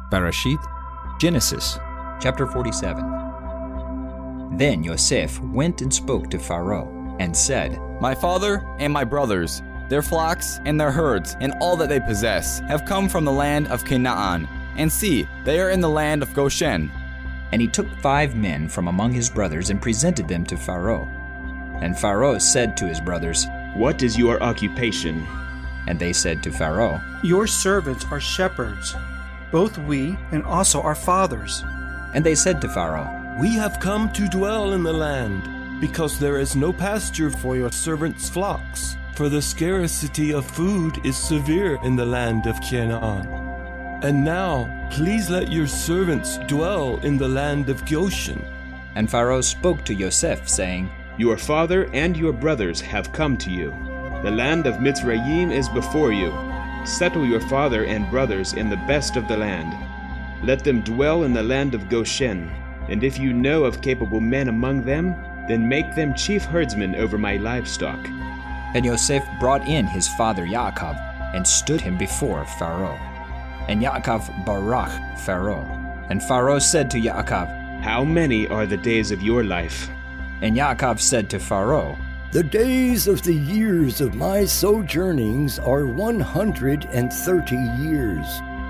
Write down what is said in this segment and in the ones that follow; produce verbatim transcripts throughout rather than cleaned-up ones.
Bereshit, Genesis, chapter forty-seven. Then Yosef went and spoke to Pharaoh, and said, My father and my brothers, their flocks and their herds, and all that they possess, have come from the land of Canaan. And see, they are in the land of Goshen. And he took five men from among his brothers and presented them to Pharaoh. And Pharaoh said to his brothers, What is your occupation? And they said to Pharaoh, Your servants are shepherds, both we and also our fathers. And they said to Pharaoh, We have come to dwell in the land, because there is no pasture for your servants' flocks, for the scarcity of food is severe in the land of Canaan. And now, please let your servants dwell in the land of Goshen. And Pharaoh spoke to Yosef, saying, Your father and your brothers have come to you. The land of Mitzrayim is before you. Settle your father and brothers in the best of the land. Let them dwell in the land of Goshen. And if you know of capable men among them, then make them chief herdsmen over my livestock. And Yosef brought in his father Yaakov, and stood him before Pharaoh. And Yaakov baraked Pharaoh. And Pharaoh said to Yaakov, How many are the days of your life? And Yaakov said to Pharaoh, The days of the years of my sojournings are one hundred and thirty years.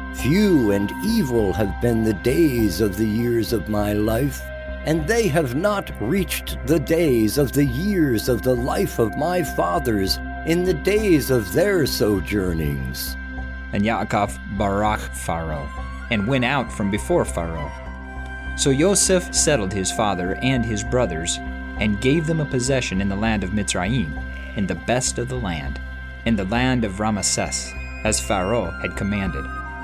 Few and evil have been the days of the years of my life, and they have not reached the days of the years of the life of my fathers in the days of their sojournings. And Yaakov baraked Pharaoh, and went out from before Pharaoh. So Yosef settled his father and his brothers, and gave them a possession in the land of Mitzrayim, in the best of the land, in the land of Ramesses, as Pharaoh had commanded.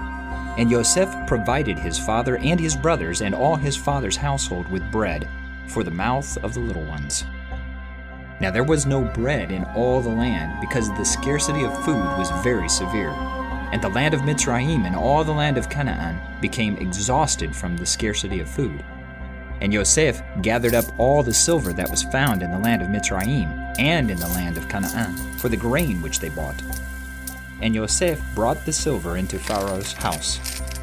And Yosef provided his father and his brothers and all his father's household with bread for the mouth of the little ones. Now there was no bread in all the land, because the scarcity of food was very severe. And the land of Mitzrayim and all the land of Canaan became exhausted from the scarcity of food. And Yosef gathered up all the silver that was found in the land of Mitzrayim and in the land of Canaan for the grain which they bought. And Yosef brought the silver into Pharaoh's house.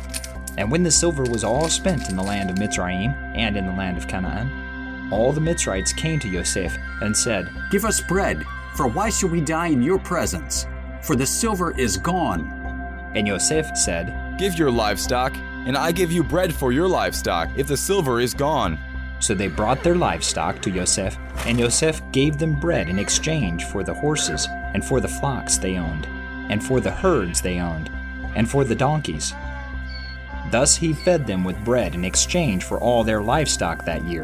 And when the silver was all spent in the land of Mitzrayim and in the land of Canaan, all the Mitzrites came to Yosef and said, Give us bread, for why should we die in your presence? For the silver is gone. And Yosef said, Give your livestock, and I give you bread for your livestock, if the silver is gone. So they brought their livestock to Yosef, and Yosef gave them bread in exchange for the horses, and for the flocks they owned, and for the herds they owned, and for the donkeys. Thus he fed them with bread in exchange for all their livestock that year.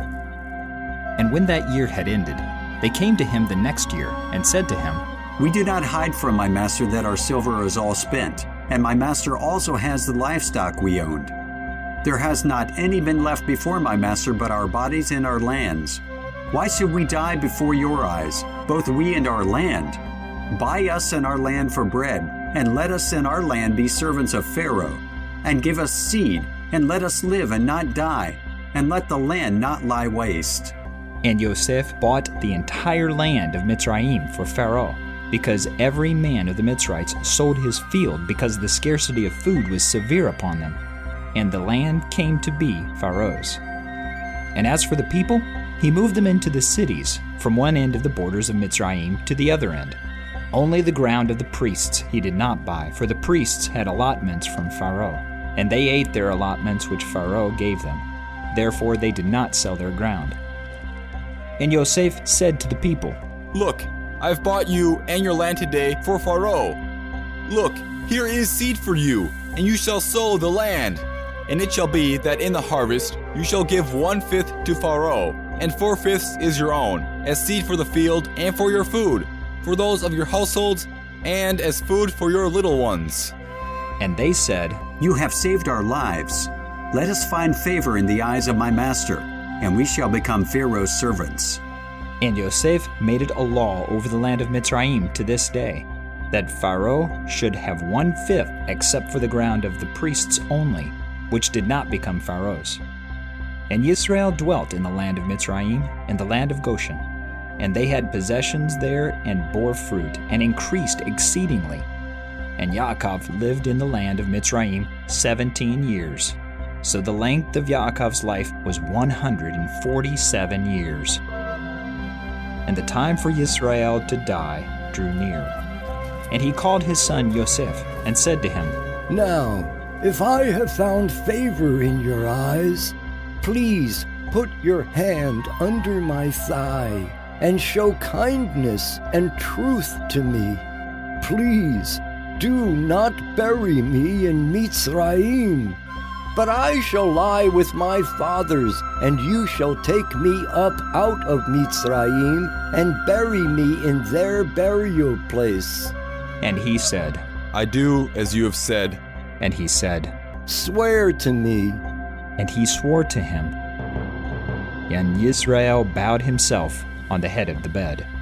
And when that year had ended, they came to him the next year, and said to him, We do not hide from my master that our silver is all spent, and my master also has the livestock we owned. There has not any been left before my master but our bodies and our lands. Why should we die before your eyes, both we and our land? Buy us and our land for bread, and let us and our land be servants of Pharaoh. And give us seed, and let us live and not die, and let the land not lie waste. And Yosef bought the entire land of Mitzrayim for Pharaoh, because every man of the Mitzrites sold his field because the scarcity of food was severe upon them, and the land came to be Pharaoh's. And as for the people, he moved them into the cities, from one end of the borders of Mitzrayim to the other end. Only the ground of the priests he did not buy, for the priests had allotments from Pharaoh, and they ate their allotments which Pharaoh gave them. Therefore they did not sell their ground. And Yosef said to the people, Look, I have bought you and your land today for Pharaoh. Look, here is seed for you, and you shall sow the land. And it shall be that in the harvest you shall give one-fifth to Pharaoh, and four-fifths is your own, as seed for the field and for your food, for those of your households, and as food for your little ones. And they said, You have saved our lives. Let us find favor in the eyes of my master, and we shall become Pharaoh's servants. And Yosef made it a law over the land of Mitzrayim to this day, that Pharaoh should have one-fifth except for the ground of the priests only, which did not become Pharaoh's. And Yisrael dwelt in the land of Mitzrayim and the land of Goshen, and they had possessions there and bore fruit and increased exceedingly. And Yaakov lived in the land of Mitzrayim seventeen years. So the length of Yaakov's life was one hundred forty-seven years. And the time for Yisrael to die drew near. And he called his son Yosef and said to him, Now, if I have found favor in your eyes, please put your hand under my thigh and show kindness and truth to me. Please do not bury me in Mitzrayim, but I shall lie with my fathers, and you shall take me up out of Mitzrayim and bury me in their burial place. And he said, I do as you have said. And he said, Swear to me. And he swore to him. And Yisrael bowed himself on the head of the bed.